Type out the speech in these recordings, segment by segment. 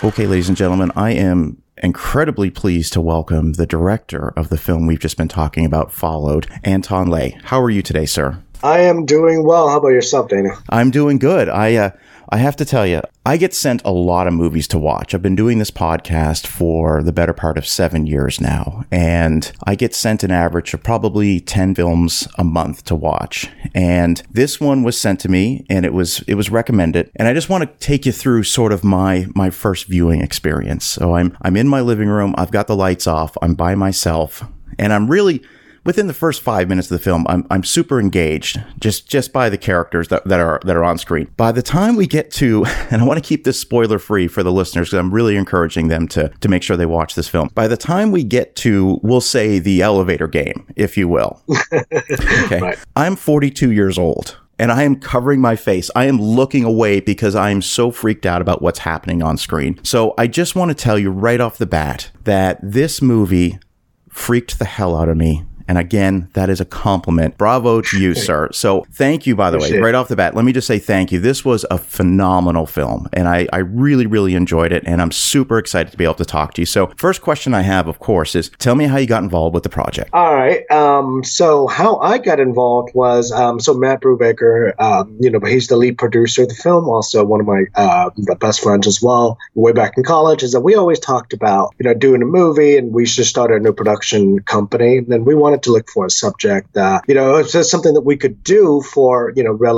Okay, ladies and gentlemen, I am incredibly pleased to welcome the director of the film we've just been talking about, Followed, Anton Lay. How are you today, sir? I am doing well. How about yourself, Dana? I'm doing good. I have to tell you, I get sent a lot of movies to watch. I've been doing this podcast for the better part of 7 years now, and I get sent an average of probably 10 films a month to watch. And this one was sent to me, and it was recommended. And I just want to take you through sort of my first viewing experience. So I'm in my living room. I've got the lights off. I'm by myself, and I'm really, within the first 5 minutes of the film, I'm super engaged just by the characters that are on screen. By the time we get to, and I want to keep this spoiler free for the listeners because I'm really encouraging them to make sure they watch this film. By the time we get to, we'll say, the elevator game, if you will. Okay, right. I'm 42 years old. And I am covering my face. I am looking away because I am so freaked out about what's happening on screen. So I just want to tell you right off the bat that this movie freaked the hell out of me. And again, that is a compliment. Bravo to you, sir. So thank you, by the way, right off the bat. Let me just say thank you. This was a phenomenal film, and I really, really enjoyed it, and I'm super excited to be able to talk to you. So first question I have, of course, is tell me how you got involved with the project. All right. So how I got involved was, so Matt Brubaker, he's the lead producer of the film, also one of my best friends as well, way back in college, is that we always talked about, doing a movie, and we should start a new production company. And then we wanted to look for a subject that, it's just something that we could do for,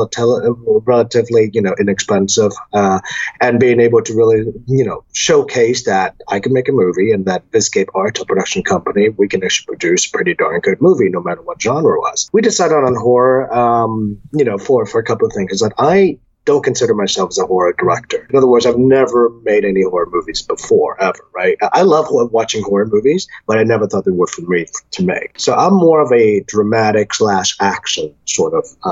relatively, inexpensive, and being able to really, showcase that I can make a movie and that Vidscape Art, a production company, we can actually produce a pretty darn good movie, no matter what genre it was. We decided on horror, for a couple of things. Is that I don't consider myself as a horror director. In other words, I've never made any horror movies before, ever, right? I love watching horror movies, but I never thought they were for me to make. So I'm more of a dramatic / action sort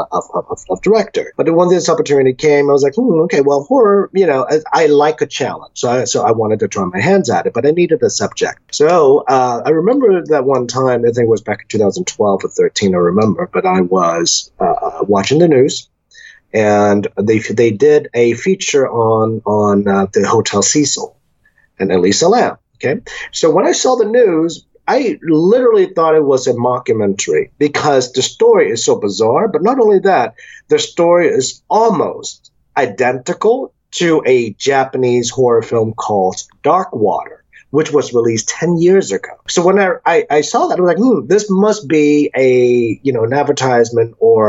of director. But when this opportunity came, I was like, okay, well, horror, I like a challenge. So I wanted to try my hands at it, but I needed a subject. So I remember that one time, I think it was back in 2012 or 13, I remember, but I was watching the news. And they did a feature on the Hotel Cecil and Elisa Lam. Okay, so when I saw the news, I literally thought it was a mockumentary because the story is so bizarre. But not only that, the story is almost identical to a Japanese horror film called Dark Water, which was released 10 years ago. So when I saw that, I was like, this must be an advertisement or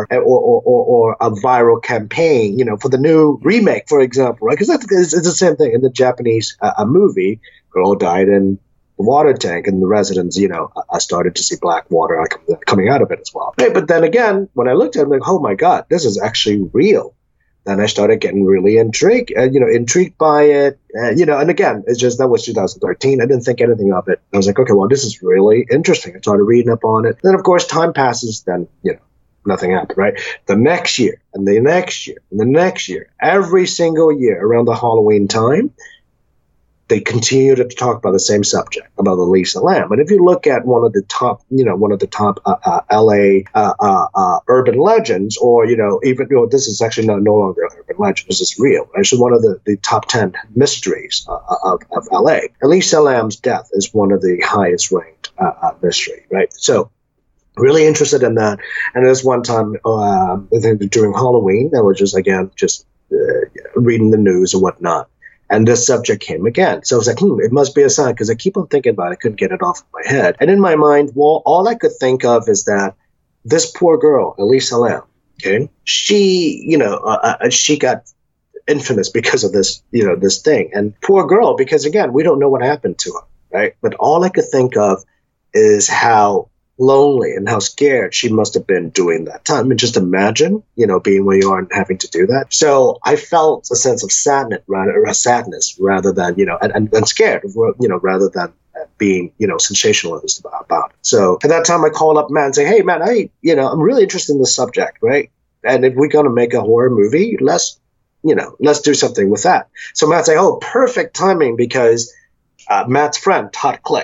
a viral campaign, for the new remake, for example, right? Because it's the same thing in the Japanese movie. Girl died in the water tank, and the residents, I started to see black water coming out of it as well. Right? But then again, when I looked at it, I'm like, oh my God, this is actually real. Then I started getting really intrigued by it. And again, it's just that was 2013. I didn't think anything of it. I was like, okay, well, this is really interesting. I started reading up on it. Then, of course, time passes. Then, nothing happened, right? The next year and the next year and the next year, every single year around the Halloween time, they continue to talk about the same subject, about Elisa Lam. And if you look at one of the top LA urban legends, or, even, this is actually no longer an urban legend, this is real. Actually, one of the top 10 mysteries of LA. Elisa Lam's death is one of the highest ranked mystery, right? So, really interested in that. And there's one time, I think during Halloween, I was just reading the news and whatnot. And this subject came again. So I was like, it must be a sign, because I keep on thinking about it. I couldn't get it off of my head. And in my mind, well, all I could think of is that this poor girl, Elisa Lam, okay, she got infamous because of this, this thing. And poor girl, because again, we don't know what happened to her, right? But all I could think of is how lonely and how scared she must have been during that time. I mean, just imagine, being where you are and having to do that. So I felt a sense of sadness rather than, and scared, rather than being, sensationalist about it. So at that time I called up Matt and say, hey, Matt, I'm really interested in this subject, right? And if we're going to make a horror movie, let's do something with that. So Matt said, oh, perfect timing, because Matt's friend, Todd Click,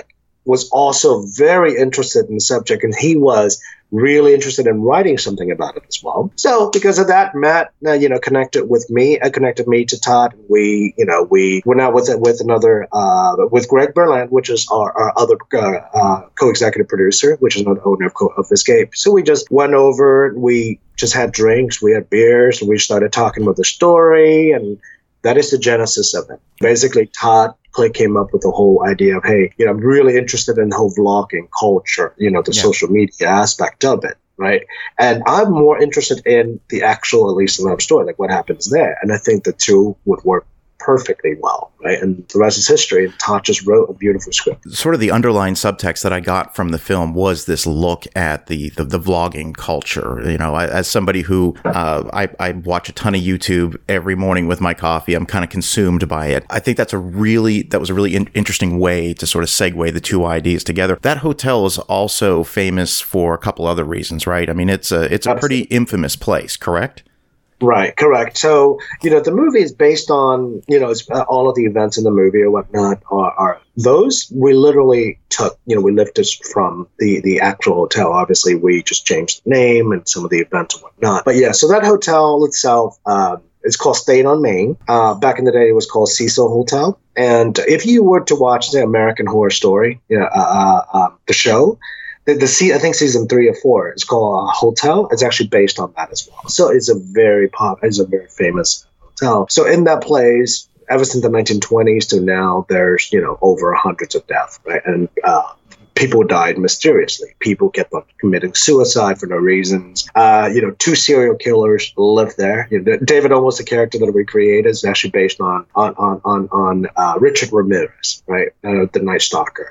was also very interested in the subject, and he was really interested in writing something about it as well. So because of that, Matt, connected with me. Connected me to Todd. We went out with another with Greg Berland, which is our other co-executive producer, which is another owner of Escape. So we just went over. We just had drinks. We had beers, and we started talking about the story, and that is the genesis of it. Basically, Todd came up with the whole idea of, hey, I'm really interested in the whole vlogging culture, the social media aspect of it, right? And I'm more interested in the actual Elisa Lam story, like what happens there. And I think the two would work perfectly well, right? And the rest is history. And Todd just wrote a beautiful script. Sort of the underlying subtext that I got from the film was this look at the vlogging culture. As somebody who I watch a ton of YouTube every morning with my coffee, I'm kind of consumed by it. I think that was a really interesting way to sort of segue the two ideas together. That hotel is also famous for a couple other reasons, right? I mean, it's a pretty infamous place, correct? Right, correct. So, the movie is based on, all of the events in the movie or whatnot are those we literally took, we lifted from the actual hotel. Obviously, we just changed the name and some of the events and whatnot. But yeah, so that hotel itself, it's called Staying on Main. Back in the day, it was called Cecil Hotel. And if you were to watch the American Horror Story, the show, I think season 3 or 4 is called Hotel. It's actually based on that as well. So it's a very famous hotel. So in that place, ever since the 1920s to now, there's over hundreds of deaths, right? And people died mysteriously. People kept on committing suicide for no reasons. 2 serial killers lived there. David Olmos, the character that we created, is actually based on Richard Ramirez, right? The Night Stalker.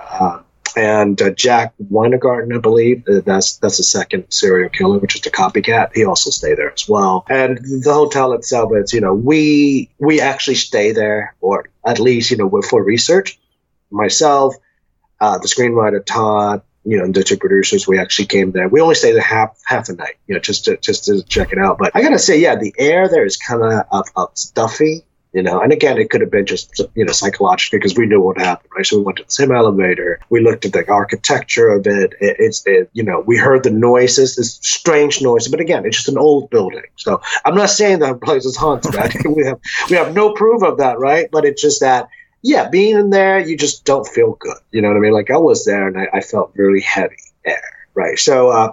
And Jack Weingarten, I believe, that's the second serial killer, which is the copycat. He also stayed there as well. And the hotel itself, it's, we actually stay there, or at least, for research. Myself, the screenwriter, Todd, and the two producers, we actually came there. We only stayed there half a night, just to check it out. But I got to say, the air there is kind of stuffy. And again, it could have been just, psychologically, because we knew what happened, right? So we went to the same elevator. We looked at the architecture of it. We heard the noises, this strange noise. But again, it's just an old building. So I'm not saying that place is haunted, right? we have no proof of that, right? But it's just that, being in there, you just don't feel good. You know what I mean? Like I was there and I felt really heavy air. Right. So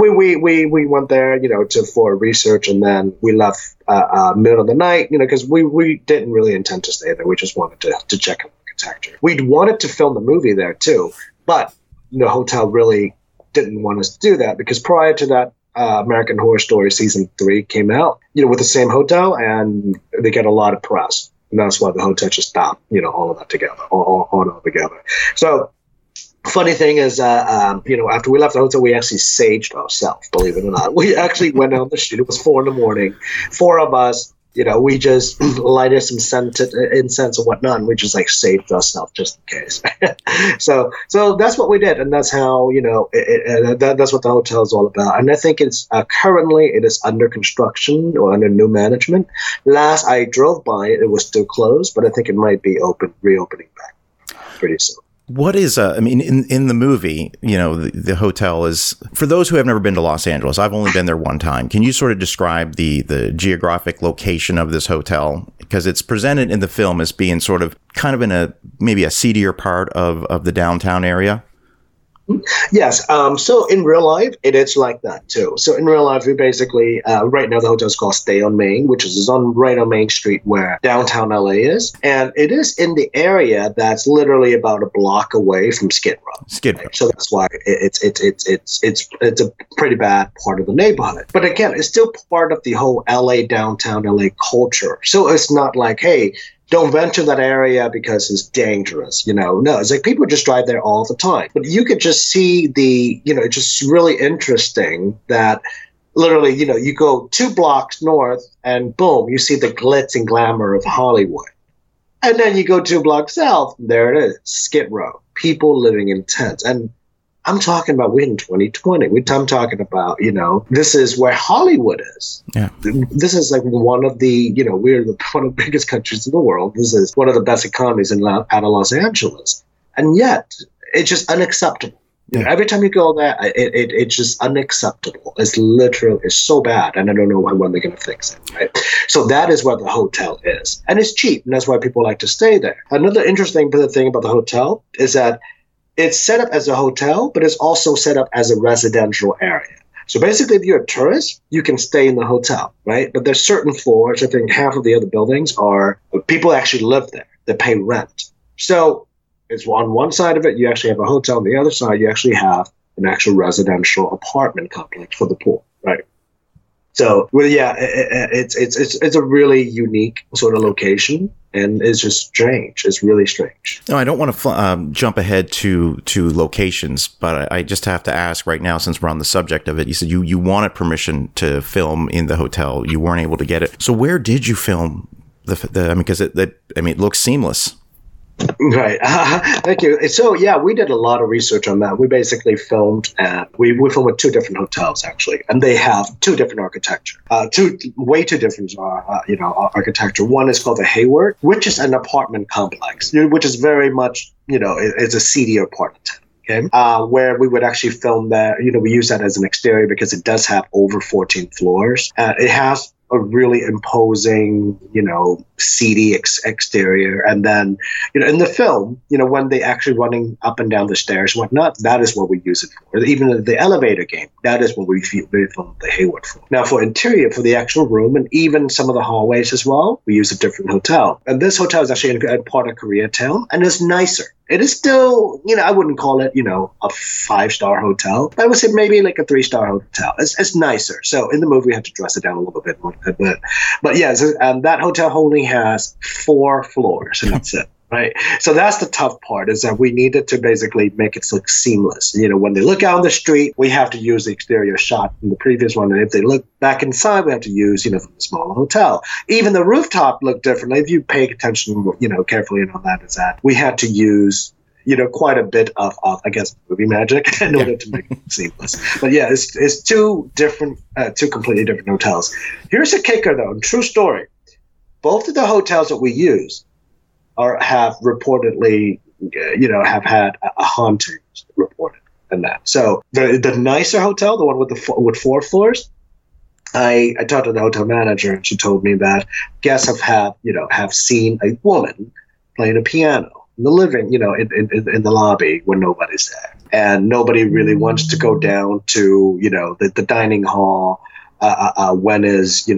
we went there, for research, and then we left middle of the night, because we didn't really intend to stay there. We just wanted to check out the architecture. We'd wanted to film the movie there too, but the hotel really didn't want us to do that, because prior to that, American Horror Story season 3 came out, with the same hotel, and they get a lot of press. And that's why the hotel just stopped, all of that together, all together. So. Funny thing is, after we left the hotel, we actually saged ourselves, believe it or not. We actually went out on the street. It was 4 a.m. 4 of us, we just lighted some scented incense and whatnot, and we just saved ourselves just in case. So that's what we did, and that's how, that's what the hotel is all about. And I think it's currently it is under construction or under new management. Last I drove by it was still closed, but I think it might be reopening back pretty soon. What is, in the movie, the hotel is, for those who have never been to Los Angeles, I've only been there one time. Can you sort of describe the geographic location of this hotel? Because it's presented in the film as being sort of kind of maybe a seedier part of the downtown area. Yes. So in real life, it is like that too. So in real life, we basically, right now the hotel is called Stay on Main, which is right on Main Street where downtown LA is. And it is in the area that's literally about a block away from Skid Row. Right? So that's why it's a pretty bad part of the neighborhood. But again, it's still part of the whole LA downtown LA culture. So it's not like, hey, don't venture that area because it's dangerous, No, it's like people just drive there all the time. But you could just see it's just really interesting that literally, you go 2 blocks north and boom, you see the glitz and glamour of Hollywood. And then you go 2 blocks south, and there it is, Skid Row, people living in tents. And I'm talking about we're in 2020. I'm talking about, this is where Hollywood is. Yeah. This is like one of the, we're one of the biggest countries in the world. This is one of the best economies out of Los Angeles. And yet it's just unacceptable. You know, every time you go there, it's just unacceptable. It's so bad, and I don't know when they're going to fix it. Right? So that is where the hotel is, and it's cheap, and that's why people like to stay there. Another interesting thing about the hotel is that it's set up as a hotel, but it's also set up as a residential area. So basically, if you're a tourist, you can stay in the hotel, right? But there's certain floors. I think half of the other buildings are people actually live there. They pay rent. So it's on one side of it, you actually have a hotel. On the other side, you actually have an actual residential apartment complex for the pool, right? So, well, yeah, it's a really unique sort of location, and it's just strange. It's really strange. No, I don't want to jump ahead to locations, but I just have to ask right now, since we're on the subject of it. You said you wanted permission to film in the hotel. You weren't able to get it. So where did you film because it looks seamless. Right. Thank you. So, yeah, we did a lot of research on that. We basically filmed we filmed at two different hotels, actually, and they have two different architecture, two different architecture. One is called the Hayward, which is an apartment complex, which is very much, it's a seedy apartment. Okay. Where we would actually film that, we use that as an exterior because it does have over 14 floors. It has a really imposing, seedy exterior. And then, in the film, when they actually running up and down the stairs and whatnot, that is what we use it for. Even the elevator game, that is what we filmed the Hayward for. Now, for interior, for the actual room, and even some of the hallways as well, we use a different hotel. And this hotel is actually in part of Koreatown, and it's nicer. It is still, I wouldn't call it, a 5-star hotel. I would say maybe like a 3-star hotel. It's nicer. So in the movie, we had to dress it down a little bit more. But yeah, so, that hotel only has 4 floors, and that's it. Right. So that's the tough part, is that we needed to basically make it look seamless. When they look out on the street, we have to use the exterior shot from the previous one. And if they look back inside, we have to use, from the smaller hotel. Even the rooftop looked differently. If you pay attention, carefully and all that, is that we had to use, quite a bit of I guess, movie magic in order to make it seamless. But yeah, it's two completely different hotels. Here's a kicker, though. True story. Both of the hotels that we use have reportedly, have had a haunting reported in that. So the nicer hotel, the one with 4 floors, I talked to the hotel manager, and she told me that guests have seen a woman playing a piano in the living, in the lobby when nobody's there, and nobody really wants to go down to the dining hall when is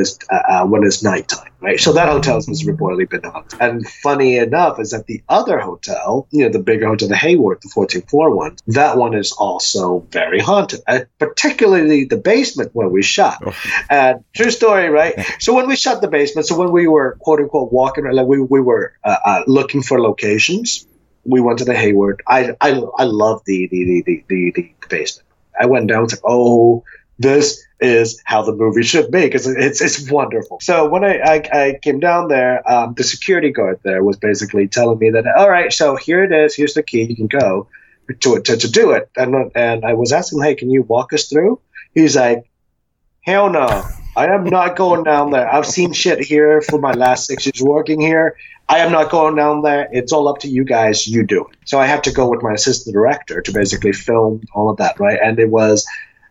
nighttime, right? So that hotel has reportedly been haunted. And funny enough is that the other hotel, the bigger hotel, the Hayward, the 14th floor one, that one is also very haunted, particularly the basement where we shot. And true story, right? So when we shot the basement, so when we were quote unquote walking, like we were looking for locations, we went to the Hayward. I love the basement. I went down and said, oh, this is how the movie should be, because it's wonderful. So when I came down there, the security guard there was basically telling me that, all right, so here it is, here's the key, you can go to do it. And I was asking, hey, can you walk us through? He's like, hell no, I am not going down there. I've seen shit here for my last 6 years working here. I am not going down there. It's all up to you guys. You do it. So I had to go with my assistant director to basically film all of that, right? And it was...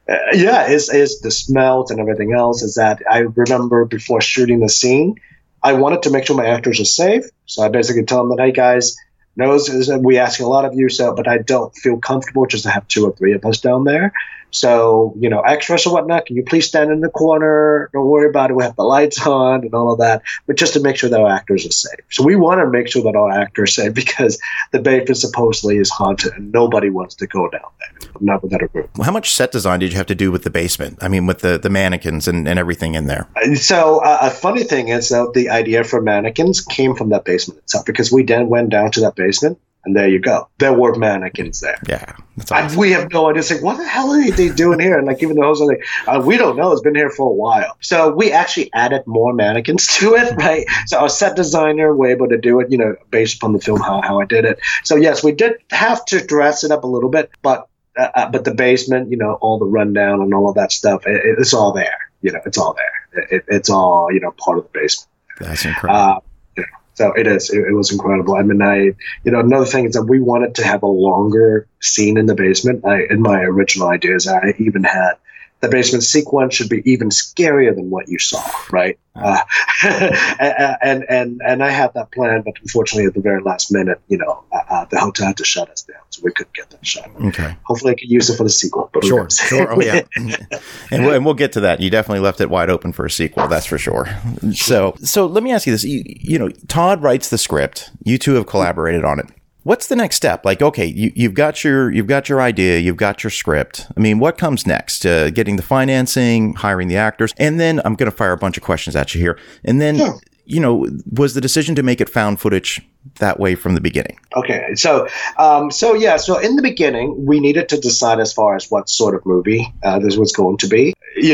it's the smells and everything else. Is that I remember before shooting the scene, I wanted to make sure my actors are safe. So I basically tell them that, hey guys, we asking a lot of you, but I don't feel comfortable just to have 2 or 3 of us down there. So, extras or whatnot, can you please stand in the corner? Don't worry about it. We have the lights on and all of that, but just to make sure that our actors are safe. So we want to make sure that our actors are safe, because the basement supposedly is haunted and nobody wants to go down there. Not without a group. How much set design did you have to do with the basement? I mean, with the mannequins and everything in there? So a funny thing is that the idea for mannequins came from that basement itself, because we then went down to that basement. And there you go. There were mannequins there. Yeah. That's awesome. We have no idea. It's like, what the hell are they doing here? And like, even the host was like, we don't know. It's been here for a while. So we actually added more mannequins to it, right? So our set designer were able to do it, based upon the film, how I did it. So yes, we did have to dress it up a little bit, but the basement, all the rundown and all of that stuff, it's all there. It's all there. It's all, part of the basement. That's incredible. So it is. It was incredible. I mean, another thing is that we wanted to have a longer scene in the basement. In my original ideas, I even had the basement sequence should be even scarier than what you saw, right? And I had that plan, but unfortunately, at the very last minute, the hotel had to shut us down, so we couldn't get that shot. Okay. Hopefully, I could use it for the sequel. But sure. Oh yeah. and we'll get to that. You definitely left it wide open for a sequel, that's for sure. So let me ask you this: Todd writes the script. You two have collaborated on it. What's the next step? Like, okay, you've got your idea, you've got your script. I mean, what comes next? Getting the financing, hiring the actors, and then I'm going to fire a bunch of questions at you here. And then, was the decision to make it found footage that way from the beginning? Okay, so in the beginning, we needed to decide as far as what sort of movie this was going to be.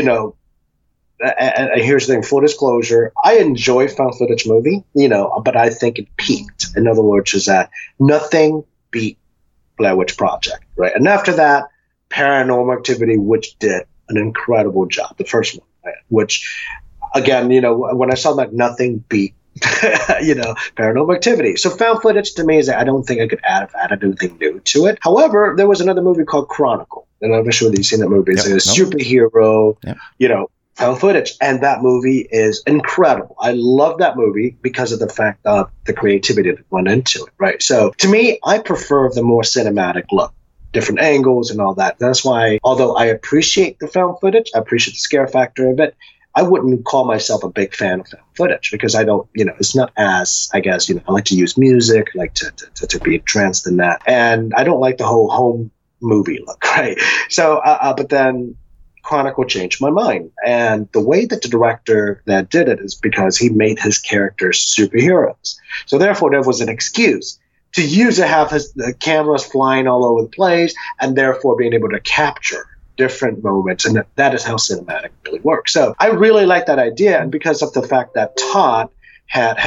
And here's the thing, full disclosure, I enjoy found footage movie, but I think it peaked. In other words, is that nothing beat Blair Witch Project, right? And after that, Paranormal Activity, which did an incredible job, the first one, right? Which, again, when I saw that, nothing beat, Paranormal Activity. So found footage to me is that I don't think I could add anything new to it. However, there was another movie called Chronicle, and I'm not sure that you've seen that movie. It's a superhero, found footage, and that movie is incredible. I love that movie because of the fact of the creativity that went into it, right? So to me, I prefer the more cinematic look, different angles and all that. That's why, although I appreciate the found footage, I appreciate the scare factor of it, I wouldn't call myself a big fan of found footage because I don't, it's not as, I guess, I like to use music, I like to be entranced in that. And I don't like the whole home movie look, right? So, but then Chronicle changed my mind. And the way that the director that did it is because he made his characters superheroes. So therefore, there was an excuse to use to have the cameras flying all over the place and therefore being able to capture different moments. And that is how cinematic really works. So I really like that idea. And because of the fact that Todd had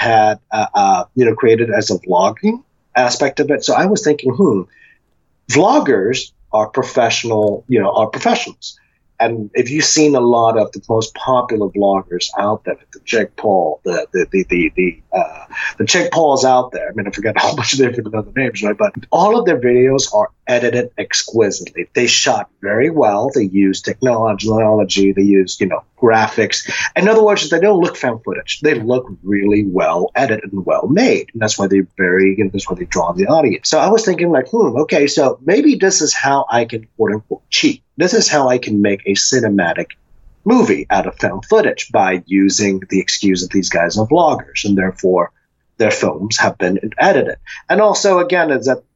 created as a vlogging aspect of it. So I was thinking, vloggers are are professionals. And if you've seen a lot of the most popular vloggers out there, the Jake Paul, the Jake Pauls out there. I mean, I forget a whole bunch of different other names, right? But all of their videos are edited exquisitely. They shot very well. They use technology. They use, graphics. In other words, they don't look found footage. They look really well edited and well made. And that's why that's why they draw the audience. So I was thinking like, okay, so maybe this is how I can quote unquote cheat. This is how I can make a cinematic movie out of found footage by using the excuse that these guys are vloggers and therefore their films have been edited. And also, again, is that,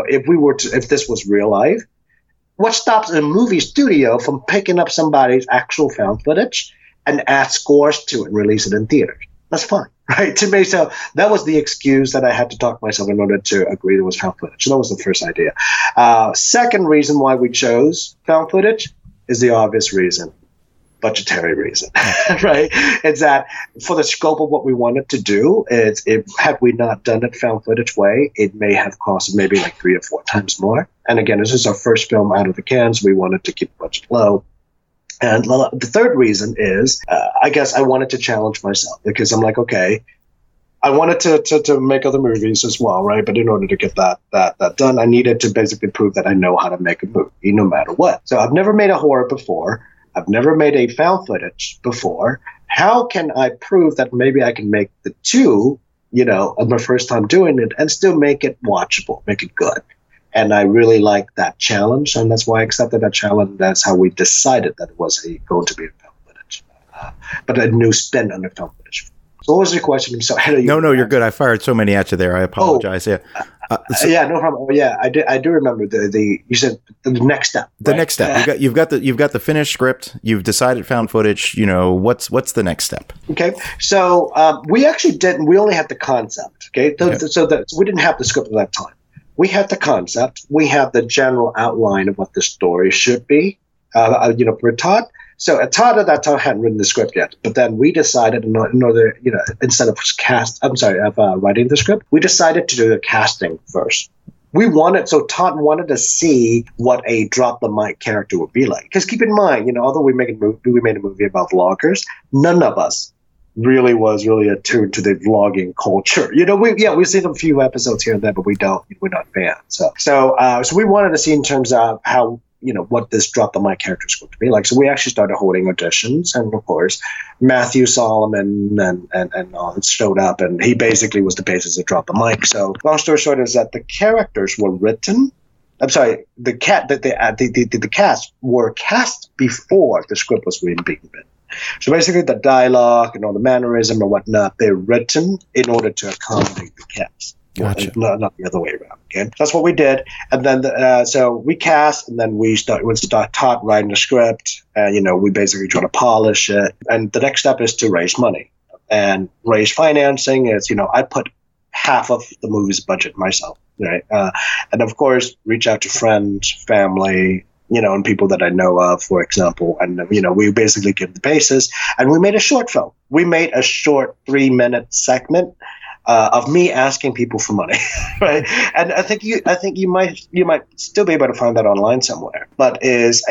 if this was real life, what stops a movie studio from picking up somebody's actual found footage and add scores to it and release it in theaters? That's fine, right? To me, so that was the excuse that I had to talk myself in order to agree it was found footage. So that was the first idea. Second reason why we chose found footage is the obvious reason. Budgetary reason, right? It's that for the scope of what we wanted to do, had we not done it found footage way, it may have cost maybe like 3 or 4 times more. And again, this is our first film out of the can, so we wanted to keep the budget low. And the third reason is, I guess I wanted to challenge myself because I'm like, okay, I wanted to make other movies as well, right? But in order to get that done, I needed to basically prove that I know how to make a movie no matter what. So I've never made a horror before. I've never made a found footage before. How can I prove that maybe I can make the two, of my first time doing it and still make it watchable, make it good? And I really like that challenge, and that's why I accepted that challenge. That's how we decided that it was going to be a found footage, but a new spin on the found footage. So what was your question? I'm sorry. No, you're good. I fired so many at you there. I apologize. No problem. Oh, yeah, I do remember you said the next step. The right? next step. You've got the finished script. You've decided found footage. What's the next step? Okay, so we actually didn't. We only had the concept. Okay, so we didn't have the script at that time. We had the concept. We have the general outline of what the story should be. For Todd. So Todd at that time hadn't written the script yet, but then we decided in order, instead of writing the script, we decided to do the casting first. Todd wanted to see what a drop the mic character would be like. Because keep in mind, although we made a movie about vloggers, none of us really was really attuned to the vlogging culture. We've seen a few episodes here and there, but we're not fans. So we wanted to see in terms of how, what this Drop the Mic character is going to be like. So we actually started holding auditions, and of course, Matthew Solomon and all showed up, and he basically was the basis of Drop the Mic. So long story short is that the characters were written. I'm sorry, the cast were cast before the script was being written. So basically, the dialogue and all the mannerism and whatnot, they're written in order to accommodate the cast. Gotcha. Not the other way around. Okay, that's what we did, and then so we cast, and then we start writing the script. We basically try to polish it, and the next step is to raise money and raise financing. Is I put half of the movie's budget myself, right? And of course, reach out to friends, family, and people that I know of, for example. And, we basically give the basis, and we made a short film. We made a short 3-minute segment of me asking people for money, right? And I think you might still be able to find that online somewhere. But it's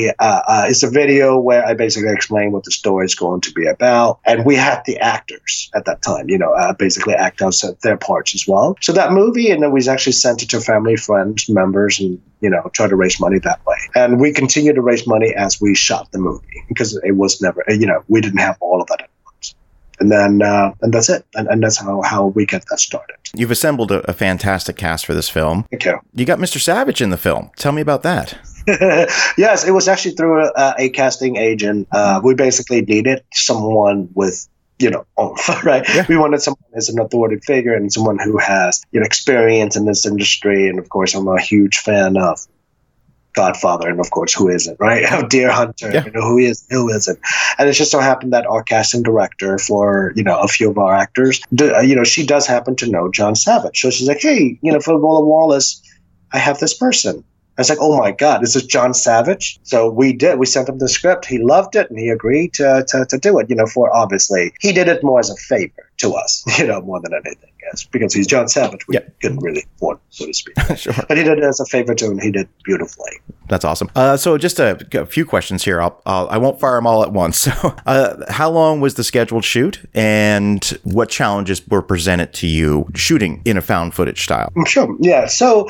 a video where I basically explain what the story is going to be about, and we had the actors at that time, basically act out their parts as well. So that movie, and then we actually sent it to family, friends, members, and try to raise money that way. And we continued to raise money as we shot the movie, because it was never, we didn't have all of that at once. And then, and that's it. And that's how we get that started. You've assembled a fantastic cast for this film. Thank you. You got Mr. Savage in the film. Tell me about that. Yes, it was actually through a casting agent. We basically needed someone with right? Yeah. We wanted someone as an authority figure and someone who has experience in this industry. And of course, I'm a huge fan of Godfather, and of course, who isn't, right? Of Deer Hunter, yeah. Who isn't? And it just so happened that our casting director for a few of our actors, she does happen to know John Savage. So she's like, hey, for Willow Wallace, I have this person. I was like, oh my God, this is John Savage? So we sent him the script. He loved it, and he agreed to do it, for obviously. He did it more as a favor to us, more than anything, yes, because he's John Savage. We couldn't really afford, so to speak. Sure. But he did it as a favor to him, and he did beautifully. That's awesome. So just a few questions here. I won't fire them all at once. So how long was the scheduled shoot, and what challenges were presented to you shooting in a found footage style? Sure. Yeah. So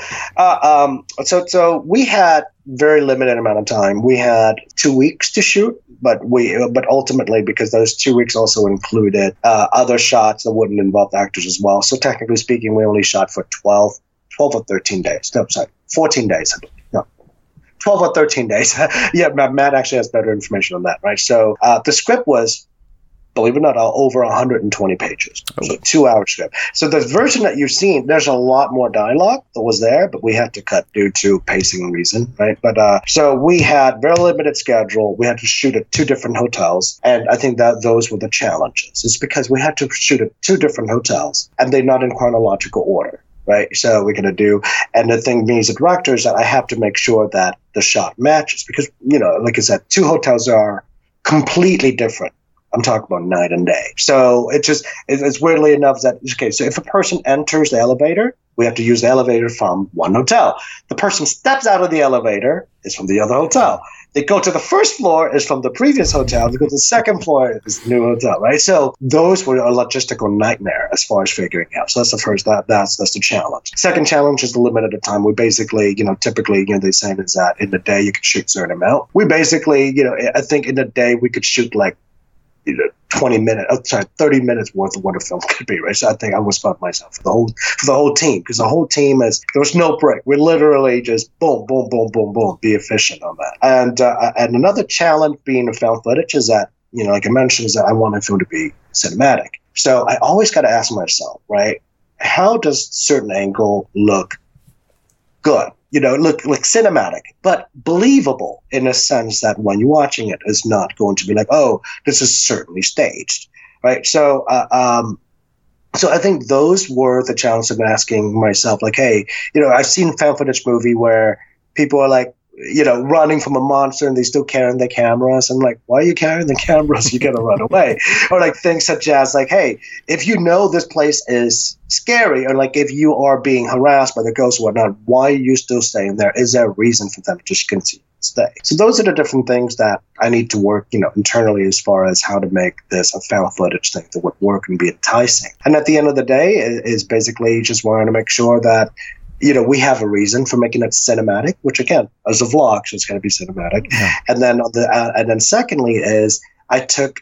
we had very limited amount of time. We had 2 weeks to shoot, but ultimately, because those 2 weeks also included other shots that wouldn't involve the actors as well. So technically speaking, we only shot for 12 or 13 days. No, sorry, 14 days, I believe. No, 12 or 13 days. Yeah, Matt actually has better information on that, right? So the script was, believe it or not, over 120 pages. Oh. So 2-hour script. So the version that you've seen, there's a lot more dialogue that was there, but we had to cut due to pacing reason, right? But so we had very limited schedule. We had to shoot at 2 different hotels, and I think that those were the challenges. It's because we had to shoot at 2 different hotels, and they're not in chronological order, right? So we're going to do, and the thing means the director is that I have to make sure that the shot matches, because, like I said, 2 hotels are completely different. I'm talking about night and day. So it's weirdly enough that, okay, so if a person enters the elevator, we have to use the elevator from one hotel. The person steps out of the elevator is from the other hotel. They go to the first floor is from the previous hotel. They go to the second floor is the new hotel, right? So those were a logistical nightmare as far as figuring out. So that's the first, that's the challenge. Second challenge is the limited time. We basically, typically, they say is that in the day you can shoot a certain amount. We basically, I think in the day we could shoot like 30 minutes worth of what a film could be, right? So I think I was about myself for the whole team, because the whole team there was no break. We literally just boom, boom, boom, boom, boom, be efficient on that. And another challenge being a found footage is that, like I mentioned, is that I want a film to be cinematic. So I always got to ask myself, right? How does certain angle look good? Look like cinematic, but believable in a sense that when you're watching it, it's not going to be like, oh, this is certainly staged, right? So, so I think those were the challenges of asking myself, like, hey, I've seen found footage movie where people are like, running from a monster and they still carrying their cameras. I'm like, why are you carrying the cameras? You gotta run away. Or like things such as like, hey, if this place is scary, or like if you are being harassed by the ghosts or whatnot, why are you still staying there? Is there a reason for them to just stay. So those are the different things that I need to work, internally as far as how to make this a found footage thing that would work and be enticing. And at the end of the day, is basically just wanting to make sure that we have a reason for making it cinematic, which again, as a vlog, so it's going to be cinematic. Yeah. And then secondly is I took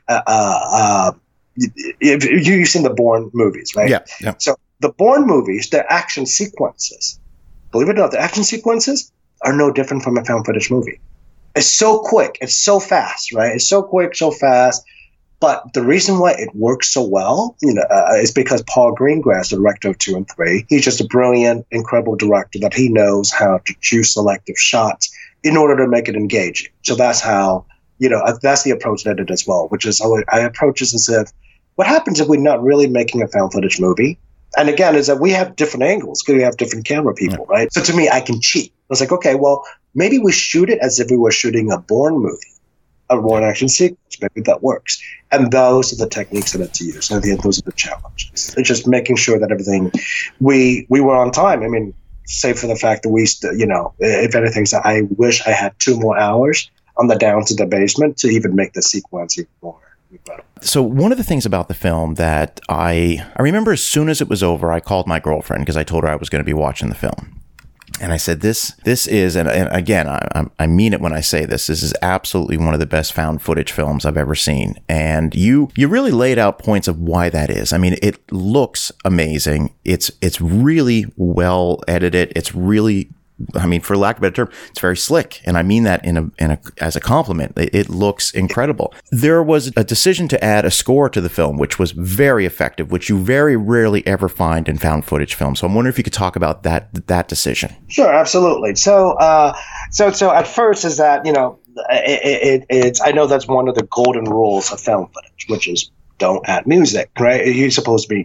you've seen the Bourne movies, right? Yeah. So the Bourne movies, their action sequences, believe it or not, the action sequences are no different from a found footage movie. It's so quick, it's so fast, right? It's so quick, so fast. But the reason why it works so well, is because Paul Greengrass, the director of 2 and 3, he's just a brilliant, incredible director that he knows how to choose selective shots in order to make it engaging. So that's how, that's the approach that I did as well, which is I approach this as if, what happens if we're not really making a found footage movie? And again, is that we have different angles because we have different camera people, right? So to me, I can cheat. I was like, okay, well, maybe we shoot it as if we were shooting a Bourne movie. A Bourne action sequence, maybe that works. And those are the techniques that I had to use. And at the end, those are the challenges. It's just making sure that everything, we were on time. I mean, save for the fact that we, if anything, so I wish I had 2 more hours on the down to the basement to even make the sequence even more incredible. So one of the things about the film that I remember as soon as it was over, I called my girlfriend because I told her I was going to be watching the film. And I said, this is, and again, I mean it when I say this is absolutely one of the best found footage films I've ever seen. And you really laid out points of why that is. I mean, it looks amazing. It's really well edited. It's really, for lack of a better term, it's very slick. And I mean that as a compliment. It looks incredible. There was a decision to add a score to the film, which was very effective, which you very rarely ever find in found footage films. So I'm wondering if you could talk about that decision. Sure, absolutely. So at first is that, it's, I know that's one of the golden rules of found footage, which is don't add music, right? You're supposed to be,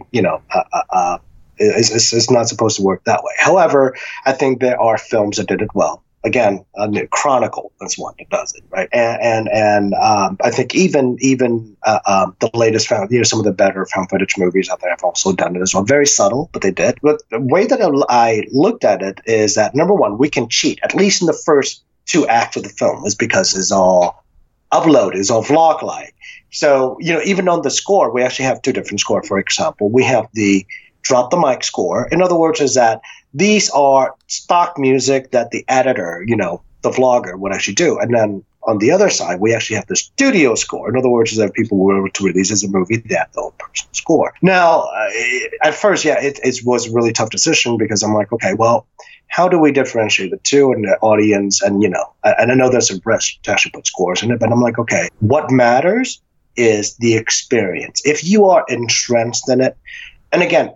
it's not supposed to work that way. However, I think there are films that did it well. Again, Chronicle is one that does it, right? And I think even the latest found, some of the better found footage movies out there have also done it as well. Very subtle, but they did. But the way that I looked at it is that, number one, we can cheat, at least in the first 2 acts of the film, is because it's all uploaded, it's all vlog-like. So, even on the score, we actually have 2 different scores. For example, we have the Drop the Mic score. In other words, is that these are stock music that the editor, the vlogger would actually do. And then on the other side, we actually have the studio score. In other words, is that people were to release as a movie, they have the own personal score. Now, at first, it was a really tough decision because I'm like, okay, well, how do we differentiate the two and the audience? And, and I know there's a risk to actually put scores in it, but I'm like, okay, what matters is the experience. If you are entrenched in it, and again,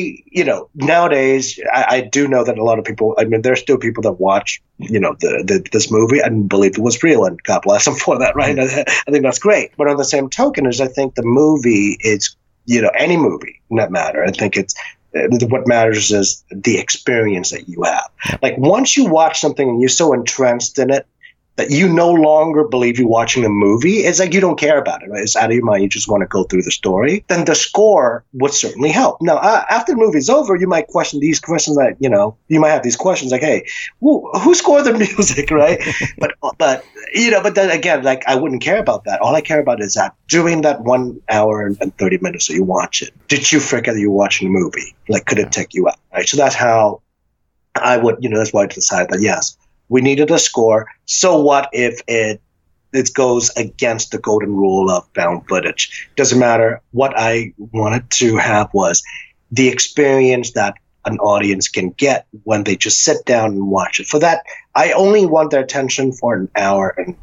nowadays, I do know that a lot of people, there's still people that watch, this movie and believe it was real, and God bless them for that, right? I think that's great. But on the same token, I think the movie is, any movie, in that matter, I think it's, what matters is the experience that you have. Yeah. Like once you watch something and you're so entrenched in it, that you no longer believe you're watching a movie, it's like you don't care about it, right? It's out of your mind. You just want to go through the story. Then the score would certainly help. Now, after the movie's over, you might question these questions that, you might have these questions like, hey, who scored the music, right? but then again, like I wouldn't care about that. All I care about is that during that 1 hour and 30 minutes that you watch it, did you forget that you're watching a movie? Like, could it take you out, right? So that's how I would, that's why I decided that, yes, we needed a score. So what if it goes against the golden rule of found footage? Doesn't matter. What I wanted to have was the experience that an audience can get when they just sit down and watch it. For that, I only want their attention for an hour and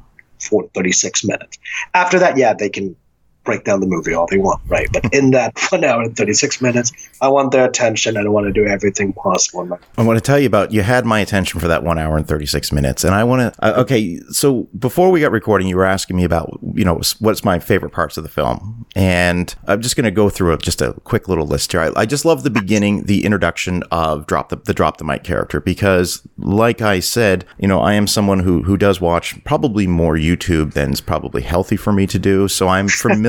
36 minutes. After that, they can break down the movie all they want, right? But in that 1 hour and 36 minutes, I want their attention and I want to do everything possible. I want to tell you about, you had my attention for that 1 hour and 36 minutes. And I want to, okay, so before we got recording, you were asking me about, what's my favorite parts of the film. And I'm just going to go through just a quick little list here. I just love the beginning, the introduction of Drop the Mic character, because like I said, I am someone who does watch probably more YouTube than is probably healthy for me to do. So I'm familiar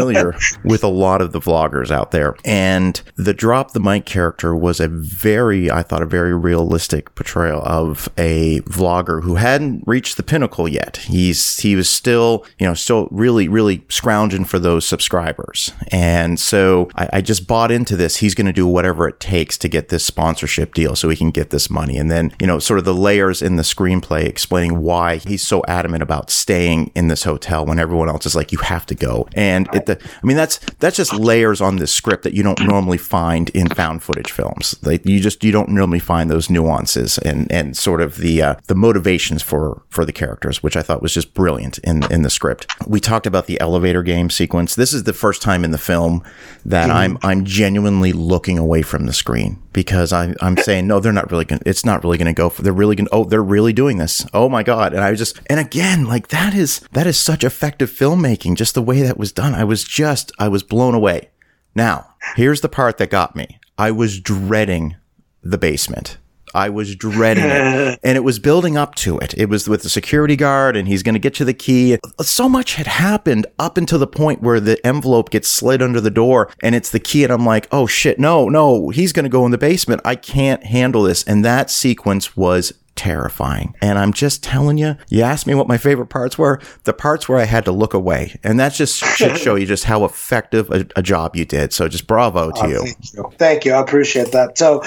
familiar with a lot of the vloggers out there. And the Drop the Mic character was I thought a very realistic portrayal of a vlogger who hadn't reached the pinnacle yet. He was still really, really scrounging for those subscribers. And so I just bought into this. He's going to do whatever it takes to get this sponsorship deal so he can get this money. And then, sort of the layers in the screenplay explaining why he's so adamant about staying in this hotel when everyone else is like, you have to go. And that's just layers on this script that you don't normally find in found footage films. Like you don't normally find those nuances and sort of the motivations for the characters, which I thought was just brilliant in the script. We talked about the elevator game sequence. This is the first time in the film that I'm genuinely looking away from the screen, because I'm saying, no, they're not really going to, it's not really going to go for, they're really doing this. Oh my God. And again, like that is such effective filmmaking, just the way that was done. I was blown away. Now, here's the part that got me. I was dreading the basement. I was dreading it. And it was building up to it. It was with the security guard and he's going to get you the key. So much had happened up until the point where the envelope gets slid under the door and it's the key. And I'm like, oh shit, no, he's going to go in the basement. I can't handle this. And that sequence was terrifying. And I'm just telling you, you asked me what my favorite parts were, the parts where I had to look away. And that just should show you just how effective a job you did. So just bravo to you. Thank you. I appreciate that. So,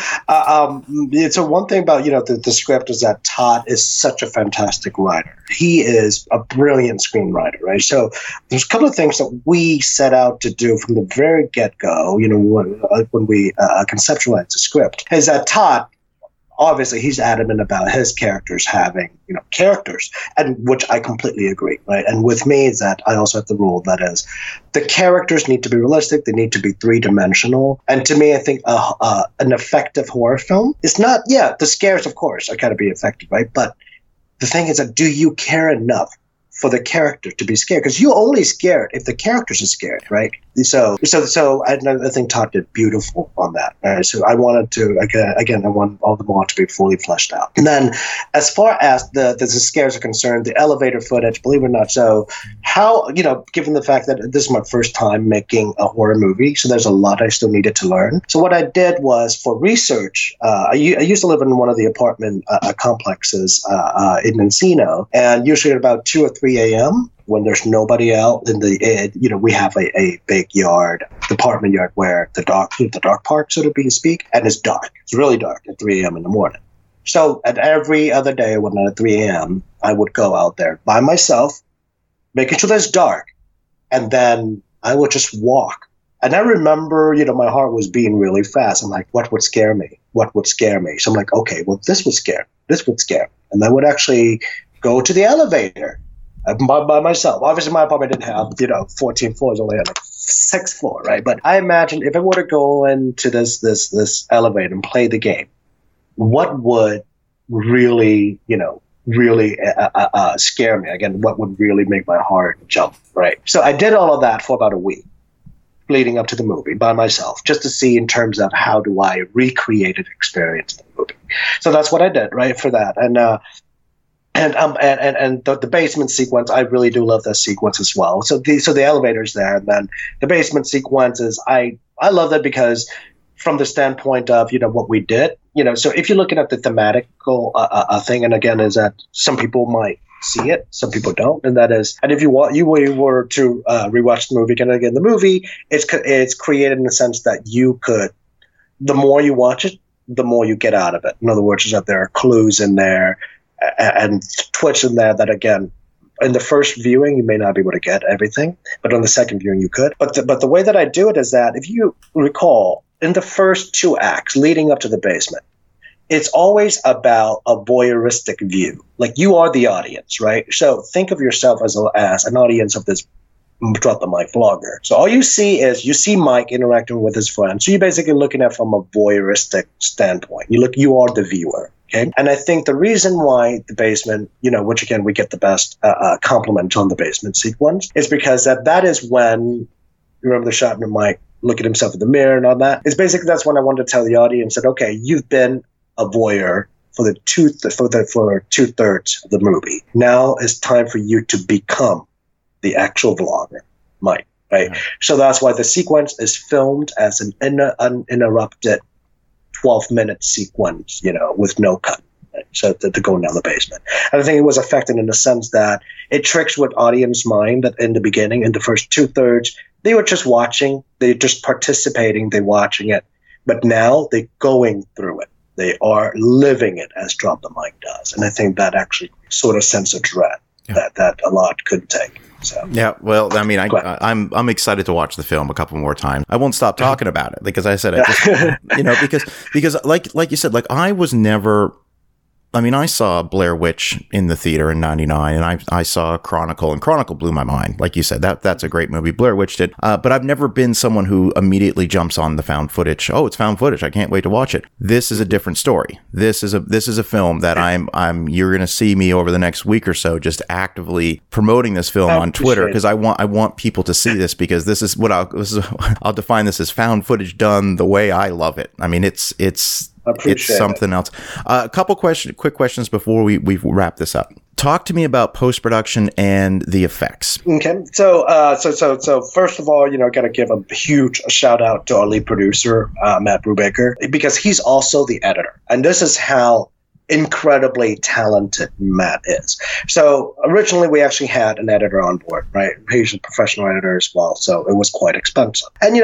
so one thing about, the script is that Todd is such a fantastic writer. He is a brilliant screenwriter, right? So there's a couple of things that we set out to do from the very get-go, when we conceptualized the script, is that Todd, obviously, he's adamant about his characters having, characters, and which I completely agree, right? And with me is that I also have the rule that is, the characters need to be realistic, they need to be three-dimensional. And to me, I think an effective horror film is not, the scares, of course, are going to be effective, right? But the thing is that, do you care enough for the character to be scared? Because you're only scared if the characters are scared, right? So I think Todd did beautiful on that. Right? So I wanted to, again, I want all the more to be fully fleshed out. And then as far as the scares are concerned, the elevator footage, believe it or not, so how, given the fact that this is my first time making a horror movie, so there's a lot I still needed to learn. So what I did was, for research, I used to live in one of the apartment complexes in Encino, and usually at about 2 or 3 a.m., when there's nobody out in we have a big yard, apartment yard, where the dog park, so to speak, and it's dark. It's really dark at 3 a.m. in the morning. So at every other day when at 3 a.m., I would go out there by myself, making sure that it's dark, and then I would just walk. And I remember, my heart was beating really fast. I'm like, what would scare me? What would scare me? So I'm like, okay, well, this would scare me. This would scare me. And I would actually go to the elevator by myself. Obviously, my apartment didn't have, 14 floors, only had like 6th floor, right? But I imagine if I were to go into this elevator and play the game, what would really, really scare me? Again, what would really make my heart jump, right? So I did all of that for about a week leading up to the movie by myself, just to see in terms of how do I recreate an experience in the movie. So that's what I did, right, for that. And the basement sequence, I really do love that sequence as well. So the elevator's there, and then the basement sequences, I love that because from the standpoint of what we did, so if you're looking at the thematical thing, and again, is that some people might see it, some people don't, and that is, and if you were to rewatch the movie, and again, the movie it's created in the sense that you could, the more you watch it, the more you get out of it. In other words, is that there are clues in there and twists in there that, again, in the first viewing you may not be able to get everything, but on the second viewing you could. But the way that I do it is that, if you recall, in the first 2 acts leading up to the basement, it's always about a voyeuristic view. Like, you are the audience, right? So think of yourself as an audience of this Drop the Mic vlogger. So all you see Mike interacting with his friends. So you're basically looking at it from a voyeuristic standpoint. You are the viewer. Okay? And I think the reason why the basement, which again, we get the best compliment on the basement sequence, is because that is when, you remember the shot when Mike look at himself in the mirror and all that? It's basically, that's when I wanted to tell the audience that, okay, you've been a voyeur for 2/3 of the movie. Now it's time for you to become the actual vlogger, Mike. right? So that's why the sequence is filmed as an uninterrupted 12-minute sequence, with no cut. Right? So they're going down the basement. And I think it was effective in the sense that it tricks with audience mind that in the beginning, in the first 2/3, they were just watching, they're just participating, they're watching it. But now they're going through it. They are living it as Drop the Mic does. And I think that actually sort of sense of dread that a lot could take. So. Yeah, well, I mean, I'm excited to watch the film a couple more times. I won't stop talking about it because I said, because like you said, like I was never. I mean, I saw Blair Witch in the theater in '99, and I saw Chronicle, and Chronicle blew my mind. Like you said, that's a great movie. Blair Witch did, but I've never been someone who immediately jumps on the found footage. Oh, it's found footage! I can't wait to watch it. This is a different story. This is a film that you're going to see me over the next week or so just actively promoting this film on Twitter because I want people to see this because this is what I'll define this as found footage done the way I love it. I mean, it's something else. A couple quick questions before we wrap this up. Talk to me about post-production and the effects. Okay, so first of all, got to give a huge shout out to our lead producer, Matt Brubaker, because he's also the editor, and this is how incredibly talented Matt is. So originally we actually had an editor on board, right? He's a professional editor as well, so it was quite expensive. And he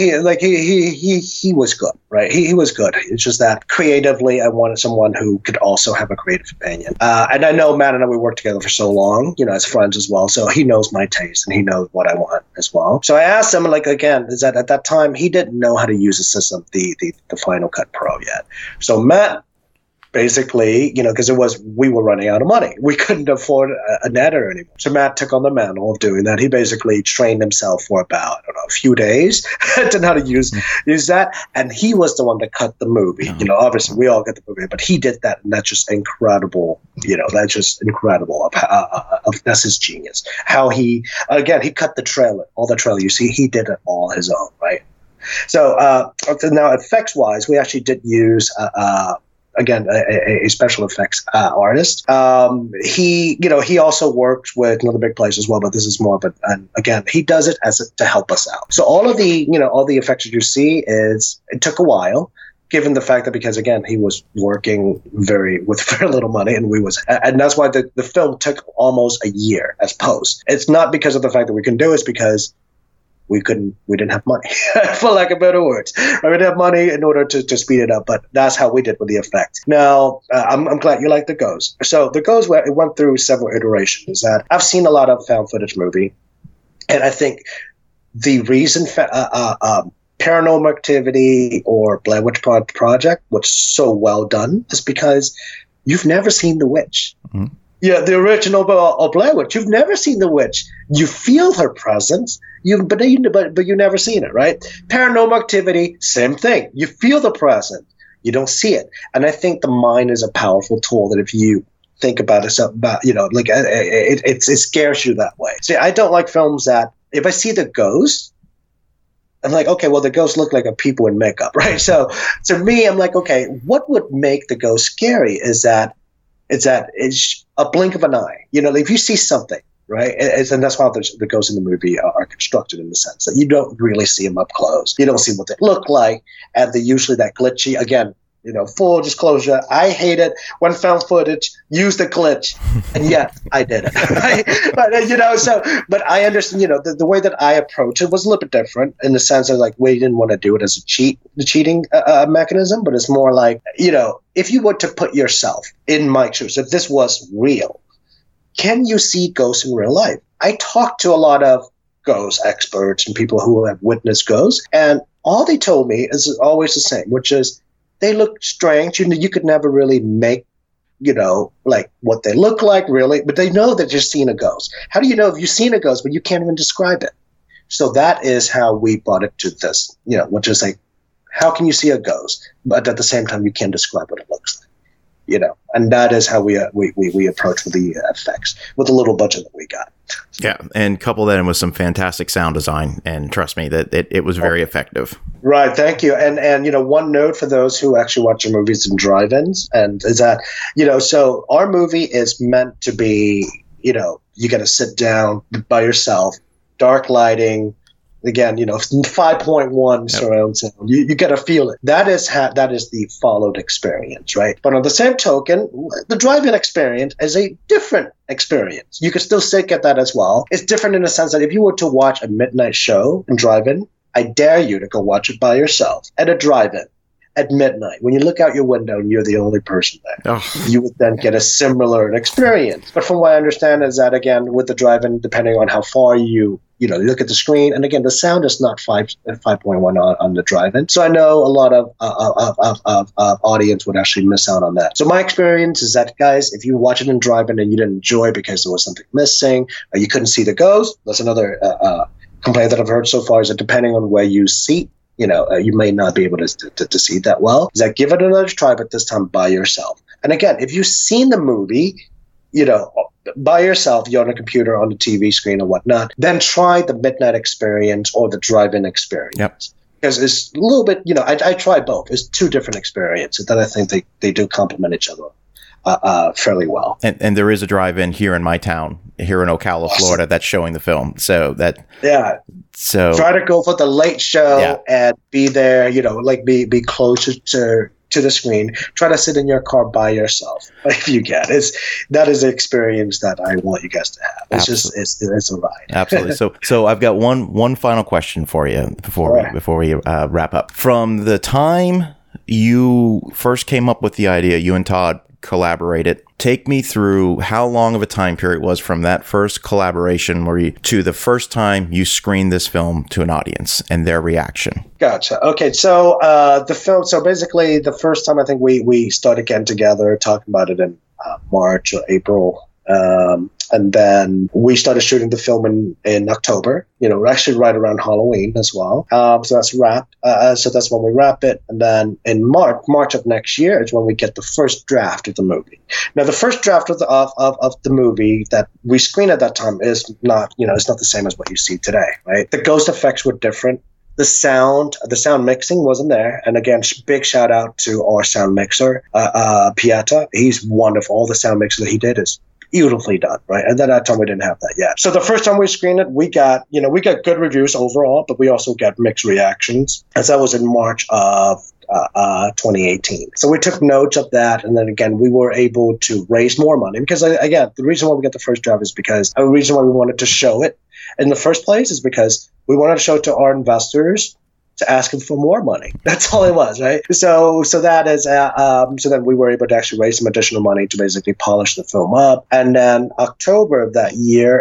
was good, right? He was good. It's just that creatively I wanted someone who could also have a creative opinion. And I know Matt and I, we worked together for so long, as friends as well. So he knows my taste and he knows what I want as well. So I asked him, again, is that at that time he didn't know how to use the system, the Final Cut Pro yet. So Matt basically, because we were running out of money. We couldn't afford an editor anymore. So Matt took on the mantle of doing that. He basically trained himself for about, a few days to know how to use that. And he was the one that cut the movie. Obviously we all got the movie, but he did that. And that's just incredible. That's just incredible. That's his genius. How he cut the trailer, all the trailer you see, he did it all his own, right? So now effects wise, we actually did use, again, a special effects artist. He also works with another big place as well, but this is more of and again, he does it to help us out. So all of the effects that you see it took a while, given the fact that because again, he was working with very little money and that's why the film took almost a year as post. It's not because of the fact that we couldn't do it, it's because we didn't have money, for lack of better words. We didn't have money in order to speed it up, but that's how we did with the effect. Now, I'm glad you like the Ghost. So the Ghost, it went through several iterations. That I've seen a lot of found footage movie, and I think the reason Paranormal Activity or Blair Witch Project was so well done is because you've never seen the witch. Mm-hmm. Yeah, the original Blair Witch. You've never seen the witch. You feel her presence, but you've never seen it, right? Paranormal Activity, same thing. You feel the presence, you don't see it. And I think the mind is a powerful tool that if you think about it, it scares you that way. See, I don't like films that if I see the ghost, I'm like, okay, well, the ghosts look like a people in makeup, right? So to me, I'm like, okay, what would make the ghost scary is that it's a blink of an eye. If you see something, right? And that's how the ghosts in the movie are constructed in the sense that you don't really see them up close. You don't see what they look like. And they're usually that glitchy. Again, full disclosure, I hate it when found footage use the glitch. And yet I did it. Right? But I understand, the way that I approach it was a little bit different in the sense of we didn't want to do it as the cheating mechanism, but it's more like, if you were to put yourself in my shoes, if this was real, can you see ghosts in real life? I talked to a lot of ghost experts and people who have witnessed ghosts, and all they told me is always the same, which is they look strange. You could never really make, what they look like really, but they know that you're seeing a ghost. How do you know if you've seen a ghost, but you can't even describe it? So that is how we brought it to this, which is how can you see a ghost, but at the same time you can't describe what it looks like? And that is how we approach with the effects with the little budget that we got. Yeah, and couple that in with some fantastic sound design, and trust me that it was very effective. Right, thank you. And one note for those who actually watch your movies in drive-ins, and is that so our movie is meant to be you got to sit down by yourself, dark lighting, again, 5.1 surround sound. You got to feel it. That is the followed experience, right? But on the same token, the drive-in experience is a different experience. You could still get that as well. It's different in the sense that if you were to watch a midnight show and drive-in, I dare you to go watch it by yourself at a drive-in at midnight. When you look out your window and you're the only person there, you would then get a similar experience. But from what I understand is that, again, with the drive-in, depending on how far you look at the screen, and again, the sound is not 5.1 on the drive-in. So I know a lot of audience would actually miss out on that. So my experience is that, guys, if you watch it in drive-in and you didn't enjoy because there was something missing, or you couldn't see the ghost, that's another complaint that I've heard so far, is that depending on where you seat, you may not be able to see that well. Is that give it another try, but this time by yourself. And again, if you've seen the movie, by yourself, you're on a computer, on the TV screen or whatnot, then try the midnight experience or the drive-in experience. Yep. Because it's a little bit, I try both. It's two different experiences that I think they do complement each other fairly well. And there is a drive-in here in my town, here in Ocala, Florida, that's showing the film. So try to go for the late show and be there, be closer to the screen. Try to sit in your car by yourself if you can. That is an experience that I want you guys to have. It's a ride. Absolutely. So I've got one final question for you before we wrap up. From the time you first came up with the idea, you and Todd collaborated. Take me through how long of a time period was from that first collaboration to the first time you screened this film to an audience and their reaction. Gotcha. Okay, so the film. So basically, the first time I think we started getting together, talking about it in March or April. And then we started shooting the film in October, actually right around Halloween as well. So that's wrapped. So that's when we wrap it. And then in March of next year is when we get the first draft of the movie. Now, the first draft of the movie that we screened at that time is not, it's not the same as what you see today, right? The ghost effects were different. The sound mixing wasn't there. And again, big shout out to our sound mixer, Pieta. He's wonderful. All the sound mixing that he did is beautifully done, right? And at that time we didn't have that yet. So the first time we screened it, we got good reviews overall, but we also got mixed reactions. As that was in March of 2018. So we took notes of that, and then again we were able to raise more money because again, the reason why we got the first draft is because the reason why we wanted to show it in the first place is because we wanted to show it to our investors to ask him for more money. That's all it was, right? So that is, so then we were able to actually raise some additional money to basically polish the film up. And then September of that year,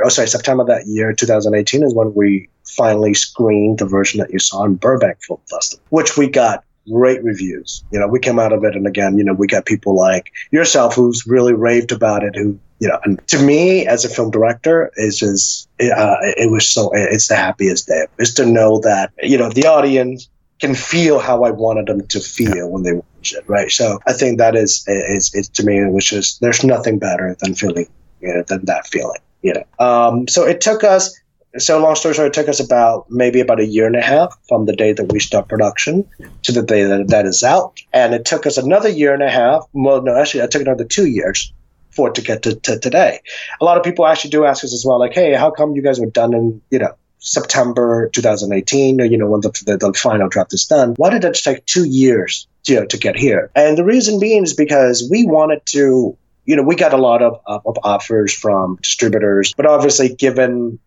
2018 is when we finally screened the version that you saw in Burbank Film Festival, which we got great reviews. We came out of it, and again, we got people like yourself who's really raved about it, who, and to me as a film director, it's just, it's the happiest day. Is to know that, the audience can feel how I wanted them to feel when they watch it, right? So I think that is to me, it was just, there's nothing better than feeling, than that feeling, So it took us, so long story short, it took us about a year and a half from the day that we start production to the day that is out. And it took us another year and a half. Well, no, actually, it took another 2 years for it to get to today. A lot of people actually do ask us as well, like, hey, how come you guys were done in, September 2018, or, when the final draft is done? Why did it take 2 years, to get here? And the reason being is because we wanted to, we got a lot of offers from distributors, but obviously given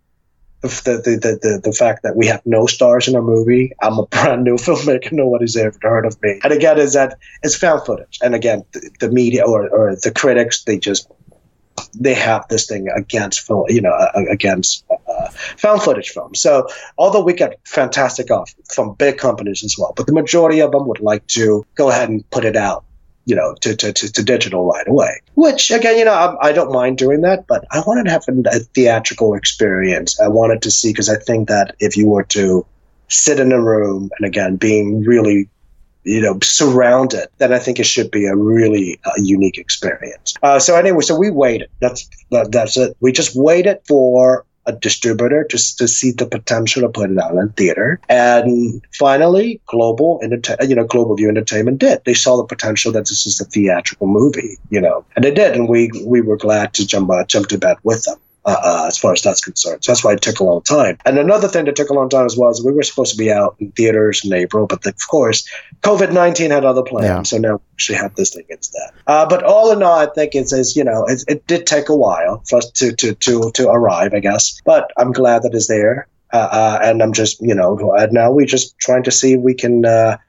the fact that we have no stars in our movie, I'm a brand new filmmaker, nobody's ever heard of me. And again, is that it's found footage. And again, the media or the critics, they have this thing against film, against found footage films. So although we get fantastic offers from big companies as well, but the majority of them would like to go ahead and put it out, to digital right away. Which, again, I don't mind doing that, but I wanted to have a theatrical experience. I wanted to see, because I think that if you were to sit in a room, and again, being really, surrounded, then I think it should be a really unique experience. So we waited. That's it. We just waited for a distributor just to see the potential to put it out in theater. And finally, Global View Entertainment did. They saw the potential that this is a theatrical movie, and they did. And we were glad to jump to bed with them. as far as that's concerned. So that's why it took a long time. And another thing that took a long time as well is we were supposed to be out in theaters in April, but of course, COVID-19 had other plans. Yeah. So now we actually have this thing instead. But all in all, I think it did take a while for us to arrive, I guess. But I'm glad that it's there. And I'm just, now we're just trying to see if we can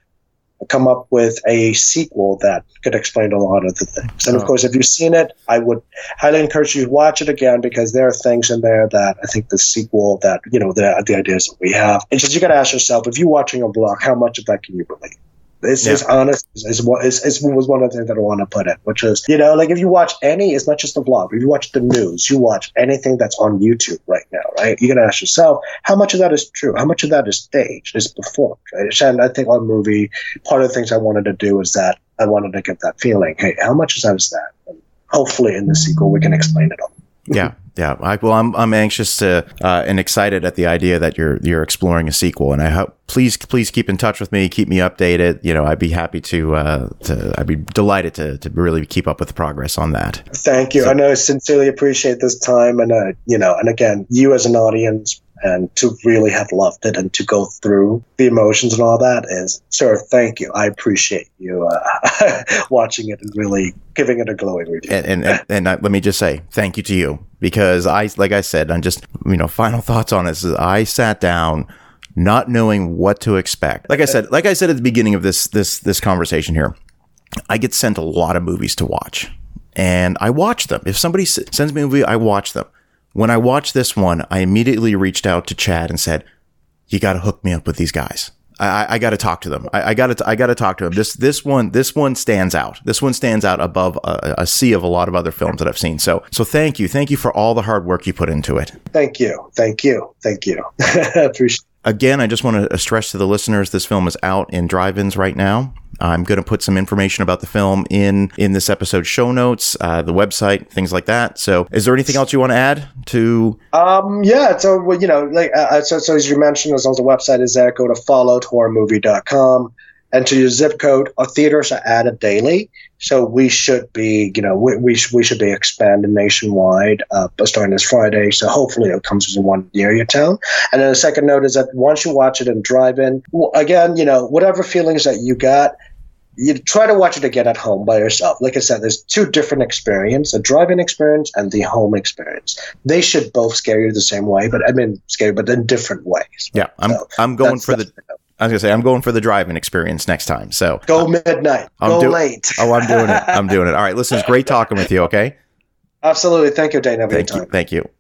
come up with a sequel that could explain a lot of the things. And of course, if you've seen it, I would highly encourage you to watch it again, because there are things in there that I think the sequel that, the ideas that we have. It's just, you got to ask yourself, if you're watching a vlog, how much of that can you believe? It's honest is was one of the things that I want to put in, which is, if you watch it's not just the vlog, if you watch the news, you watch anything that's on YouTube right now, right? You got to ask yourself, how much of that is true? How much of that is staged, is performed, right? And I think on movie, part of the things I wanted to do is that I wanted to get that feeling, hey, how much is that? And hopefully in the sequel, we can explain it all. Yeah. I'm anxious to and excited at the idea that you're exploring a sequel, and I hope please keep in touch with me, keep me updated. I'd be happy I'd be delighted to really keep up with the progress on that. Thank you. I know I sincerely appreciate this time, and and again, you as an audience, and to really have loved it and to go through the emotions and all that sir, thank you. I appreciate you watching it and really giving it a glowing review. And let me just say thank you to you, because like I said, I'm just, final thoughts on this is I sat down not knowing what to expect. Like I said at the beginning of this conversation here, I get sent a lot of movies to watch, and I watch them. If somebody sends me a movie, I watch them. When I watched this one, I immediately reached out to Chad and said, "You got to hook me up with these guys. I got to talk to them. I got to talk to them. This one stands out. This one stands out above a sea of a lot of other films that I've seen. So thank you for all the hard work you put into it. Thank you. I appreciate it. Again, I just want to stress to the listeners, this film is out in drive-ins right now. I'm going to put some information about the film in this episode's show notes, the website, things like that. So is there anything else you want to add to? Yeah. So, so as you mentioned, as long as the website is there, go to followedhorrormovie.com. Enter your zip code. Our theaters are added daily, so we should be, we should be expanding nationwide starting this Friday. So hopefully it comes to one near your town. And then the second note is that once you watch it in drive-in, again, whatever feelings that you got, you try to watch it again at home by yourself. Like I said, there's two different experiences, the drive-in experience and the home experience. They should both scare you the same way, but scare you, but in different ways. Yeah, I'm going for the. I was going to say, I'm going for the drive-in experience next time. So go midnight. Go late. I'm doing it. All right. Listen, it's great talking with you. Okay. Absolutely. Thank you, Dana. Thank you.